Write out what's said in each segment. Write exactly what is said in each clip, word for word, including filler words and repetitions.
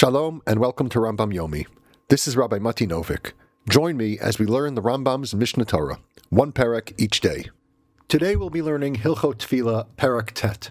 Shalom and welcome to Rambam Yomi. This is Rabbi Mati Novik. Join me as we learn the Rambam's Mishnah Torah, one parak each day. Today we'll be learning Hilchot Tefillah, Parak Tet.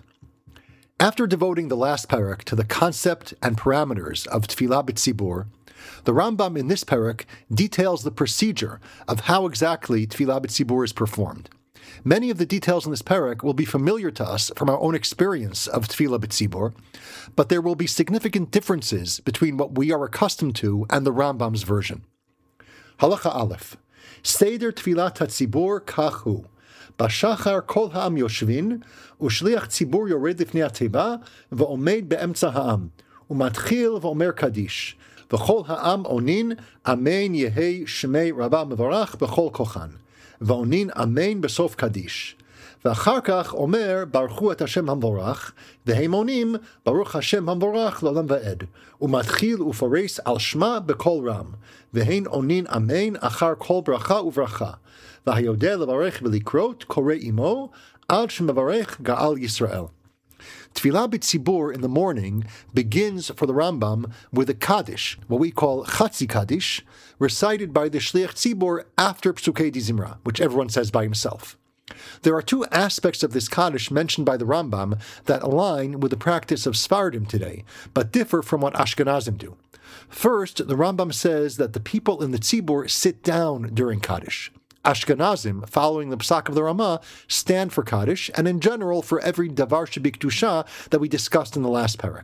After devoting the last parak to the concept and parameters of Tefillah B'tzibur, the Rambam in this parak details the procedure of how exactly Tefillah B'tzibur is performed. Many of the details in this parak will be familiar to us from our own experience of Tefillah B'tzibur, but there will be significant differences between what we are accustomed to and the Rambam's version. Halacha Aleph. Seder Tefillat HaTzibur Kachu. Bashachar kol ha'am yoshvin, ushliach tzibur yored lifnei hateva, v'omed be'emtza ha'am, umatchil v'omer kadish, v'chol ha'am onin, amen yehei shmei rabba mevarach b'chol kochan. Va'onin amen besof kadish. V'achar kach omer baruchu et Hashem hamvorach, v'hem onim baruch Hashem hamvorach l'olam va'ed, umatchil ufares al shma b'kol ram, v'hein onin amen achar kol bracha uvracha, v'hayodeh levarech v'likrot korei imo, al shemevarech ga'al Yisrael. Tefillah B'tzibur in the morning begins for the Rambam with a Kaddish, what we call Chatzi Kaddish, recited by the Shliach Tzibur after Psukei Dizimra, which everyone says by himself. There are two aspects of this Kaddish mentioned by the Rambam that align with the practice of Sfardim today, but differ from what Ashkenazim do. First, the Rambam says that the people in the Tzibur sit down during Kaddish. Ashkenazim, following the Psak of the Ramah, stand for Kaddish, and in general for every Davar Shebikdusha that we discussed in the last parak.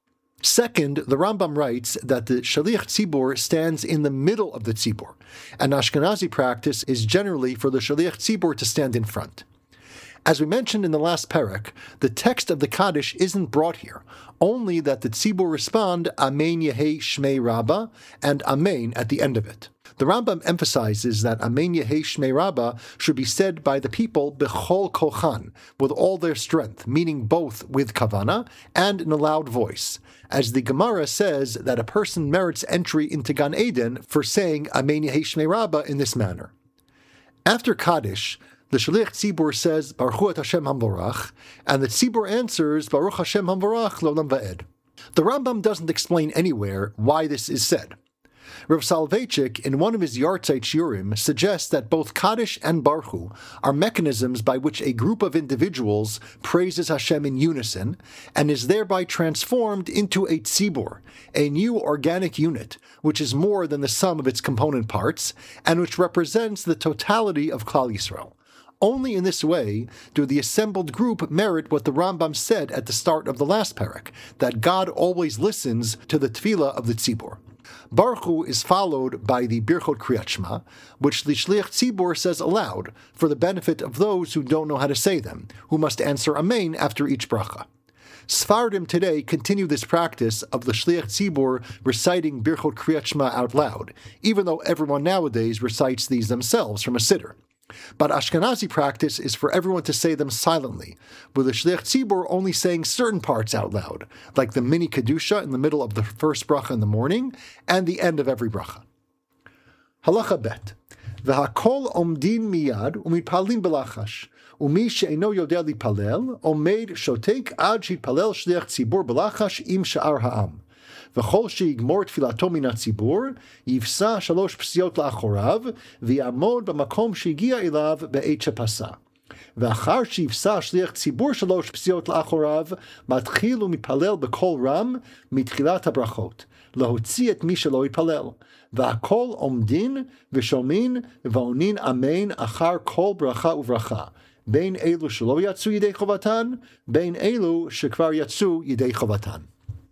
Second, the Rambam writes that the Shaliach Tzibur stands in the middle of the Tzibur, and Ashkenazi practice is generally for the Shaliach Tzibur to stand in front. As we mentioned in the last parak, the text of the Kaddish isn't brought here, only that the Tzibur respond Amen Yehei Shmei Rabba and Amen at the end of it. The Rambam emphasizes that Amen Yehei Shmei Rabba should be said by the people bechol kochan, with all their strength, meaning both with kavana and in a loud voice, as the Gemara says that a person merits entry into Gan Eden for saying Amen Yehei Shmei Rabba in this manner. After Kaddish, the Shaliach Tzibur says Baruchu et Hashem hamvorach, and the Tzibur answers Baruch Hashem hamvorach l'olam va'ed. The Rambam doesn't explain anywhere why this is said. Rav Soloveitchik, in one of his Yartzeit Shiurim, suggests that both Kaddish and Baruchu are mechanisms by which a group of individuals praises Hashem in unison and is thereby transformed into a tzibur, a new organic unit, which is more than the sum of its component parts, and which represents the totality of Klal Yisrael. Only in this way do the assembled group merit what the Rambam said at the start of the last parak, that God always listens to the tefillah of the tzibur. Baruchu is followed by the Birchot Kriyat Shema, which the Shliach Tzibur says aloud for the benefit of those who don't know how to say them, who must answer Amen after each bracha. Sfardim today continue this practice of the Shliach Tzibur reciting Birchot Kriyat Shema out loud, even though everyone nowadays recites these themselves from a siddur. But Ashkenazi practice is for everyone to say them silently, with the Shliach Tzibur only saying certain parts out loud, like the mini Kedusha in the middle of the first bracha in the morning and the end of every bracha. Halacha bet. V'hakol omdin miyad umitpalim belachash, umi she'eno yodeh lipalel, omed shotek ad shitpalel Shliach Tzibur belachash im sha'ar ha'am. V'chol she'igmor tfilato min hatzibur, yifsa shalosh psiot la'achorav, v'yamod b'makom she'giya elav be'et shepasa. V'achar she'yifsa shliach tzibur shalosh psiot la'achorav, matchil u'mipalel b'kol ram, mitchilat habrachot, lahotzi et mi shelo yipalel. V'hakol omdin, v'shomin, v'onin amen achar kol bracha uvracha, bein elu shelo yatsu yidei chovatan, bein elu shekvar yatsu yidei chovatan.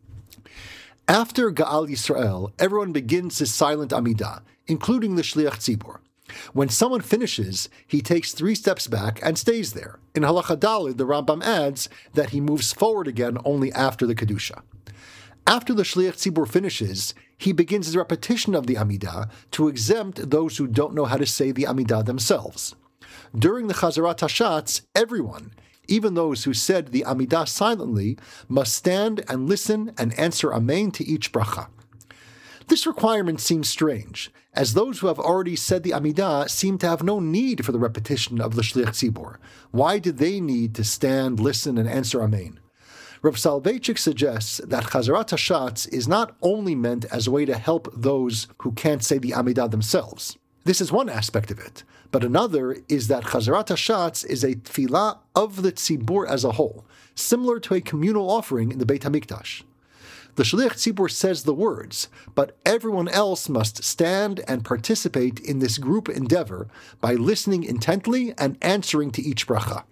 After Ga'al Yisrael, everyone begins his silent Amidah, including the Shliach Tzibur. When someone finishes, he takes three steps back and stays there. In Halacha Daled, the Rambam adds that he moves forward again only after the Kedusha. After the Shliach Tzibur finishes, he begins his repetition of the Amidah to exempt those who don't know how to say the Amidah themselves. During the Chazarat Hashatz, everyone, even those who said the Amidah silently, must stand and listen and answer Amen to each bracha. This requirement seems strange, as those who have already said the Amidah seem to have no need for the repetition of the Shliach Tzibur. Why did they need to stand, listen, and answer Amen? Rav Soloveitchik suggests that Chazarat HaShatz is not only meant as a way to help those who can't say the Amidah themselves. This is one aspect of it, but another is that Chazarat HaShatz is a tefillah of the tzibur as a whole, similar to a communal offering in the Beit HaMikdash. The Shliach Tzibur says the words, but everyone else must stand and participate in this group endeavor by listening intently and answering to each bracha.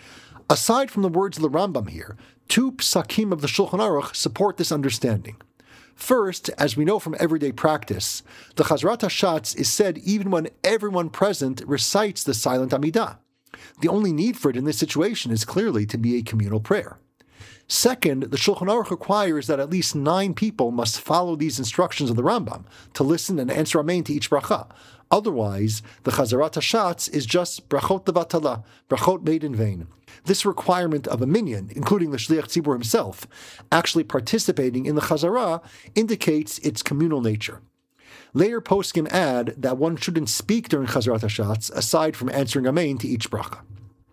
Aside from the words of the Rambam here, two psakim of the Shulchan Aruch support this understanding. First, as we know from everyday practice, the Chazarat HaShatz is said even when everyone present recites the silent Amidah. The only need for it in this situation is clearly to be a communal prayer. Second, the Shulchan Aruch requires that at least nine people must follow these instructions of the Rambam to listen and answer Amen to each bracha. Otherwise, the Chazarat HaShatz is just brachot levatala, brachot made in vain. This requirement of a minyan, including the Shliach Tzibur himself, actually participating in the Chazarah indicates its communal nature. Later poskim add that one shouldn't speak during Chazarat HaShatz aside from answering Amen to each bracha.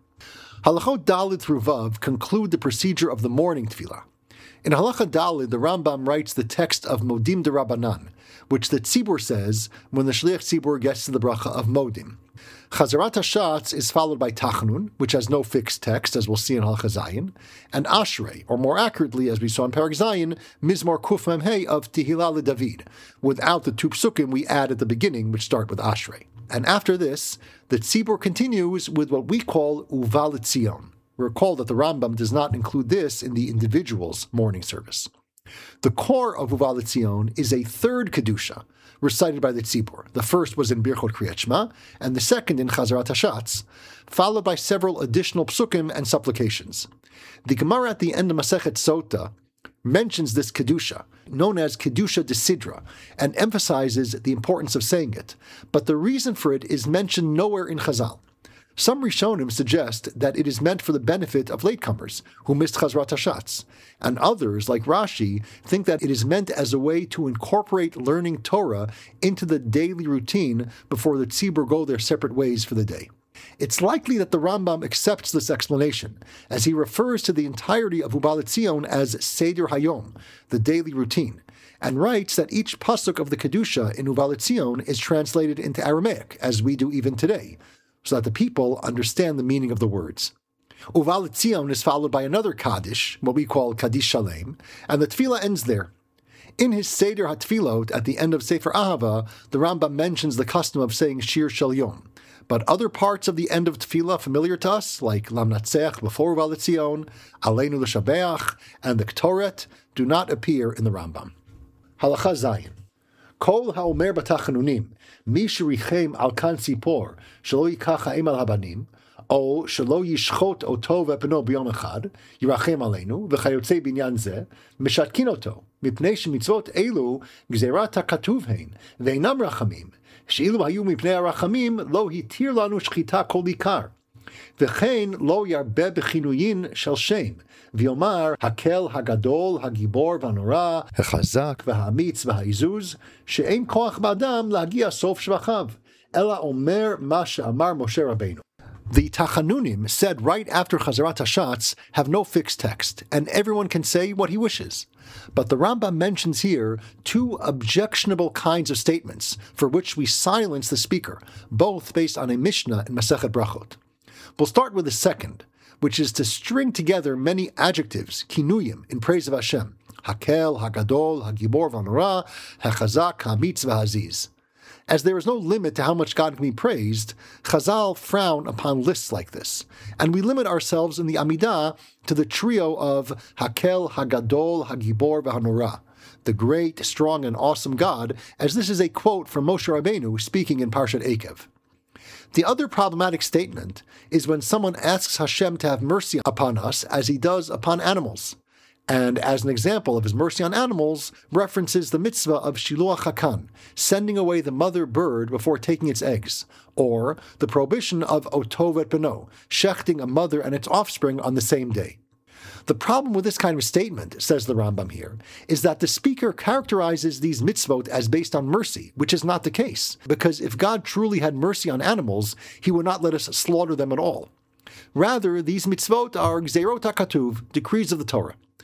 Halachot Dalid through Vav conclude the procedure of the morning tefillah. In Halacha Dalid, the Rambam writes the text of Modim de Rabbanan, which the Tzibur says when the Shliach Tzibur gets to the bracha of Modim. Chazarat HaShatz is followed by Tachanun, which has no fixed text, as we'll see in Halacha Zayin, and Ashrei, or more accurately, as we saw in Perek Zayin, Mizmor Kuf Mem Hey of Tehillah LeDavid, without the two psukim we add at the beginning, which start with Ashrei. And after this, the Tzibur continues with what we call Uva L'Tzion. Recall that the Rambam does not include this in the individual's morning service. The core of Uva L'Tzion is a third Kedusha, recited by the Tzibur. The first was in Birchot Kriyat Shema, and the second in Chazarat HaShatz, followed by several additional psukim and supplications. The Gemara at the end of Masechet Sota mentions this Kedusha, known as Kedusha de Sidra, and emphasizes the importance of saying it, but the reason for it is mentioned nowhere in Chazal. Some Rishonim suggest that it is meant for the benefit of latecomers who missed Chazarat HaShatz, and others, like Rashi, think that it is meant as a way to incorporate learning Torah into the daily routine before the tzibur go their separate ways for the day. It's likely that the Rambam accepts this explanation, as he refers to the entirety of Uva L'Tzion as Seder Hayom, the daily routine, and writes that each pasuk of the Kedusha in Uva L'Tzion is translated into Aramaic, as we do even today, so that the people understand the meaning of the words. Uva L'Tzion is followed by another Kaddish, what we call Kaddish Shalem, and the Tefillah ends there. In his Seder HaTefillot, at the end of Sefer Ahava, the Rambam mentions the custom of saying Shir Shel Yom, but other parts of the end of Tefillah familiar to us, like Lam Natzech before Uva L'Tzion, Aleinu L'Shabeach, and the Ktoret, do not appear in the Rambam. Halacha Zayin. Kol ha'omer b'tachanunim, mi shirichem al kan tzipor, shelo yikach ha'em al habanim, o shelo yishchot oto ve'peno b'yom echad, yirachem aleinu, v'chayotze binyan zeh, mishatkin oto, mipnei shemitzvot elu gzerat ha'katuv hein, ve'inam rachamim, she'ilu hayu mipnei ha'rachamim, lo hitir lanu shchita kol ikar, v'chein lo yarbe b'chinuyin shel shem, ויאמר, הקל הגדול, הגיבור והנורא, החזק והאמיץ והעזוז, שאין כוח באדם להגיע סוף שבחיו, אלא אומר מה שאמר משה רבנו. The Tachanunim, said right after Chazarat HaShatz, have no fixed text, and everyone can say what he wishes. But the Rambam mentions here two objectionable kinds of statements for which we silence the speaker, both based on a Mishnah in Masechet Brachot. We'll start with the second, which is to string together many adjectives, kinuyim, in praise of Hashem. Hakel, Hagadol, Hagibor, Vanora, Hachazak, Hamitz, Vahaziz. As there is no limit to how much God can be praised, Chazal frown upon lists like this, and we limit ourselves in the Amidah to the trio of Hakel, Hagadol, Hagibor, Vahanora, the great, strong, and awesome God, as this is a quote from Moshe Rabbeinu speaking in Parshat Ekev. The other problematic statement is when someone asks Hashem to have mercy upon us as he does upon animals, and as an example of his mercy on animals, references the mitzvah of Shiluach HaKan, sending away the mother bird before taking its eggs, or the prohibition of Oto Ve'Peno, shechting a mother and its offspring on the same day. The problem with this kind of statement, says the Rambam here, is that the speaker characterizes these mitzvot as based on mercy, which is not the case, because if God truly had mercy on animals, he would not let us slaughter them at all. Rather, these mitzvot are gzeirot hakatuv, decrees of the Torah.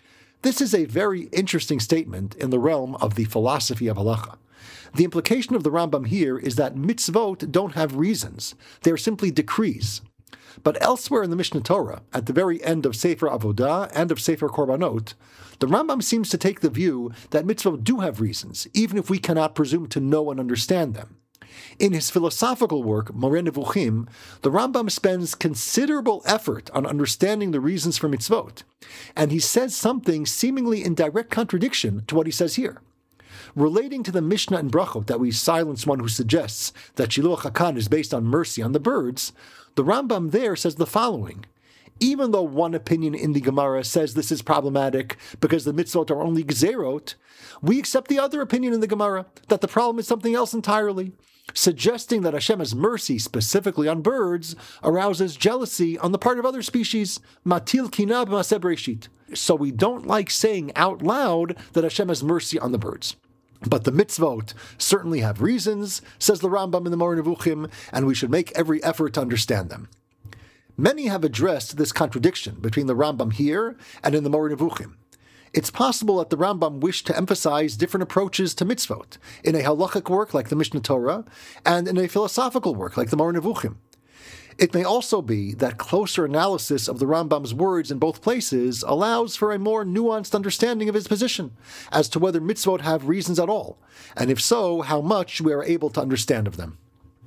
This is a very interesting statement in the realm of the philosophy of halacha. The implication of the Rambam here is that mitzvot don't have reasons. They are simply decrees. But elsewhere in the Mishnah Torah, at the very end of Sefer Avodah and of Sefer Korbanot, the Rambam seems to take the view that mitzvot do have reasons, even if we cannot presume to know and understand them. In his philosophical work, Moreh Nevuchim, the Rambam spends considerable effort on understanding the reasons for mitzvot, and he says something seemingly in direct contradiction to what he says here. Relating to the Mishnah in Brachot that we silence one who suggests that Shiluach HaKan is based on mercy on the birds, the Rambam there says the following: even though one opinion in the Gemara says this is problematic because the mitzvot are only gzerot, we accept the other opinion in the Gemara that the problem is something else entirely, suggesting that Hashem's mercy specifically on birds arouses jealousy on the part of other species, matil kinah b'maseh bereshit. So we don't like saying out loud that Hashem has mercy on the birds. But the mitzvot certainly have reasons, says the Rambam in the Moreh Nevuchim, and we should make every effort to understand them. Many have addressed this contradiction between the Rambam here and in the Moreh Nevuchim. It's possible that the Rambam wished to emphasize different approaches to mitzvot, in a halachic work like the Mishnah Torah, and in a philosophical work like the Moreh Nevuchim. It may also be that closer analysis of the Rambam's words in both places allows for a more nuanced understanding of his position as to whether mitzvot have reasons at all, and if so, how much we are able to understand of them.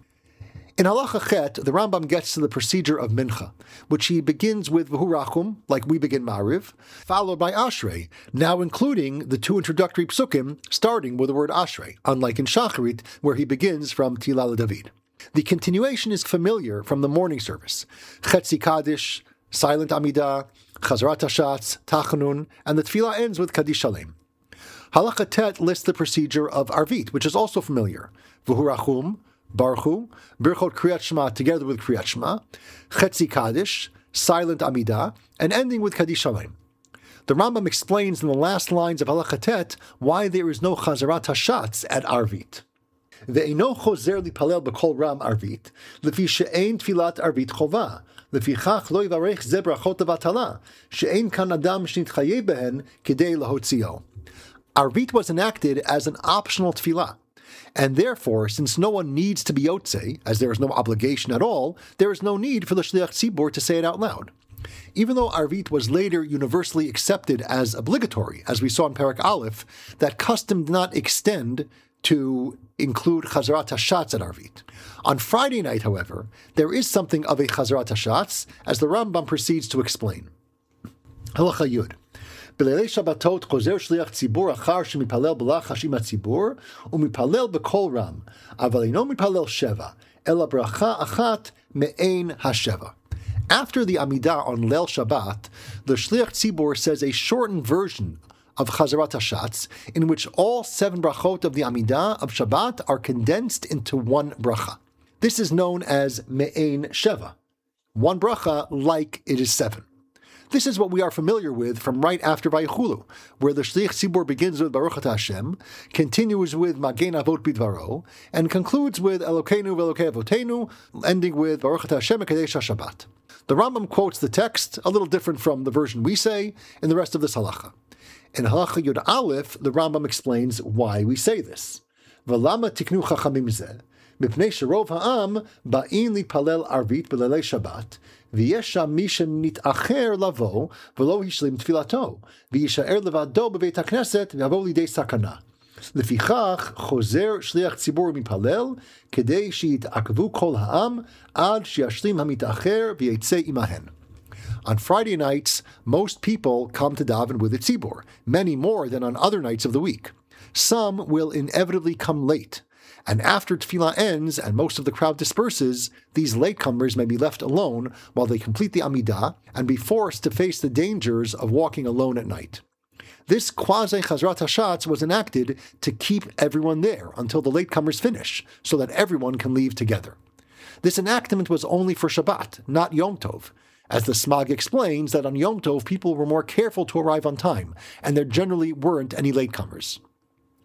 In Halacha Chet, the Rambam gets to the procedure of Mincha, which he begins with V'hu Rachum, like we begin Ma'ariv, followed by Ashrei, now including the two introductory psukim, starting with the word Ashrei, unlike in Shacharit, where he begins from Tila David. The continuation is familiar from the morning service: Chetzi Kaddish, Silent Amidah, Chazarat Hashatz, Tachanun, and the Tefillah ends with Kaddish Shalem. Halacha Tet lists the procedure of Arvit, which is also familiar: V'hu Rachum, Baruchu, Birchot Kriyat Shema together with Kriyat Shema, Chetzi Kaddish, Silent Amidah, and ending with Kaddish Shalem. The Rambam explains in the last lines of Halacha Tet why there is no Chazarat Hashatz at Arvit. Ve'eino chozer lipalel b'kol ram arvit, lefi she'ein tfilat arvit chova, lefichach lo yivarech ze brachot levatala, she'ein kan adam shnitchayev behen kedei lahotzio. Arvit was enacted as an optional tefillah, and therefore, since no one needs to be yotzei, as there is no obligation at all, there is no need for the shliach tzibur to say it out loud. Even though Arvit was later universally accepted as obligatory, as we saw in Perek Aleph, that custom did not extend to include Chazarat Hashatz at Arvit. On Friday night, however, there is something of a Chazarat Hashatz, as the Rambam proceeds to explain. Halacha Yud. B'leilei Shabbatot chozer shliach tzibur achar shemipalel b'lachas im hatzibur umipalel b'kol ram, aval eino mipalel sheva, ela bracha achat me'ein hasheva. After the Amidah on Leil Shabbat, the Shliach Tzibur says a shortened version of Chazarat Hashatz, in which all seven brachot of the Amidah of Shabbat are condensed into one bracha. This is known as Me'ein Sheva, one bracha like it is seven. This is what we are familiar with from right after Vayichulu, where the Shliach Tzibur begins with Baruch Atah Hashem, continues with Magen Avot Bidvaro, and concludes with Elokeinu Velokei Avotenu, ending with Baruch Atah Hashem Kadesh HaShabbat. The Rambam quotes the text, a little different from the version we say, in the rest of this halacha. In Halacha Yud Aleph, the Rambam explains why we say this. V'lama tiknu chachamim zeh, mipnei sherov ha'am ba'in lipalel arvit b'leilei Shabbat, v'yesh sham mi shenit'acher lavo v'lo hishlim tfilato, v'yishaer levado b'veit hakneset v'yavo lidei sakana. Lefichach chozer shliach tzibur mipalel kedei sheyit'akvu kol ha'am ad sheyashlim hamit'acher v'yeitzei imahen. On Friday nights, most people come to daven with a tzibur, many more than on other nights of the week. Some will inevitably come late, and after tefillah ends and most of the crowd disperses, these latecomers may be left alone while they complete the Amidah and be forced to face the dangers of walking alone at night. This quasi-Chazrat Hashatz was enacted to keep everyone there until the latecomers finish, so that everyone can leave together. This enactment was only for Shabbat, not Yom Tov, as the Smag explains that on Yom Tov people were more careful to arrive on time, and there generally weren't any latecomers.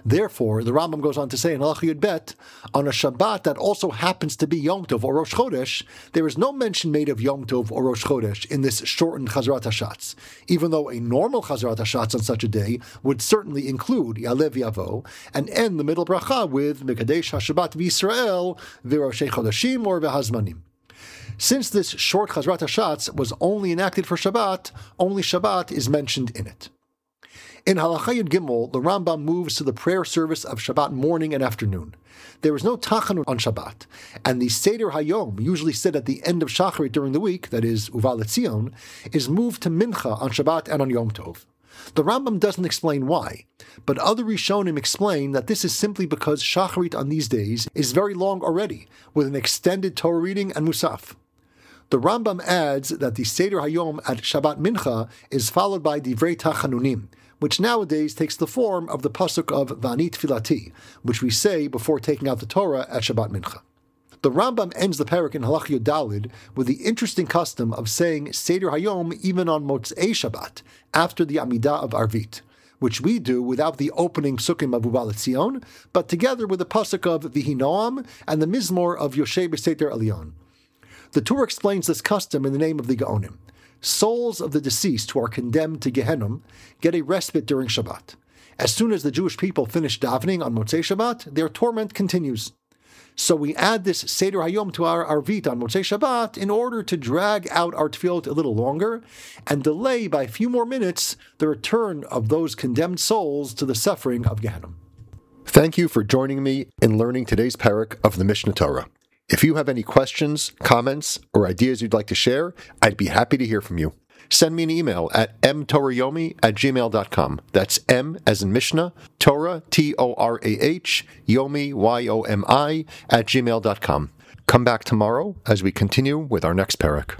Therefore, the Rambam goes on to say in Halacha Yud Bet, on a Shabbat that also happens to be Yom Tov or Rosh Chodesh, there is no mention made of Yom Tov or Rosh Chodesh in this shortened Chazrat HaShatz, even though a normal Chazrat HaShatz on such a day would certainly include Ya'aleh V'Yavo and end the middle bracha with Mekadesh HaShabbat V'Yisrael V'Roshei Chodeshim or V'Hazmanim. Since this short Chazrat HaShatz was only enacted for Shabbat, only Shabbat is mentioned in it. In Halacha Yud Gimel, the Rambam moves to the prayer service of Shabbat morning and afternoon. There is no Tachanun on Shabbat, and the Seder Hayom, usually said at the end of Shacharit during the week, that is, Uva L'Tzion, is moved to Mincha on Shabbat and on Yom Tov. The Rambam doesn't explain why, but other Rishonim explain that this is simply because Shacharit on these days is very long already, with an extended Torah reading and Musaf. The Rambam adds that the Seder Hayom at Shabbat Mincha is followed by Divrei Tachanunim, which nowadays takes the form of the pasuk of Vani Tfilati, which we say before taking out the Torah at Shabbat Mincha. The Rambam ends the parak in Halacha Yud Daled with the interesting custom of saying Seder Hayom even on Motzei Shabbat, after the Amidah of Arvit, which we do without the opening psukim of Uva L'Tzion, but together with the pasuk of Vihi Noam and the Mizmor of Yoshei B'Seter Elyon. The Torah explains this custom in the name of the Gaonim. Souls of the deceased who are condemned to Gehenna get a respite during Shabbat. As soon as the Jewish people finish davening on Motzei Shabbat, their torment continues. So we add this Seder Hayom to our Arvit on Motzei Shabbat in order to drag out our tefillot a little longer and delay by a few more minutes the return of those condemned souls to the suffering of Gehenna. Thank you for joining me in learning today's parak of the Mishnah Torah. If you have any questions, comments, or ideas you'd like to share, I'd be happy to hear from you. Send me an email at m torah yomi at gmail dot com. That's M as in Mishnah, Torah, T O R A H, Yomi, Y O M I, at gmail dot com. Come back tomorrow as we continue with our next parak.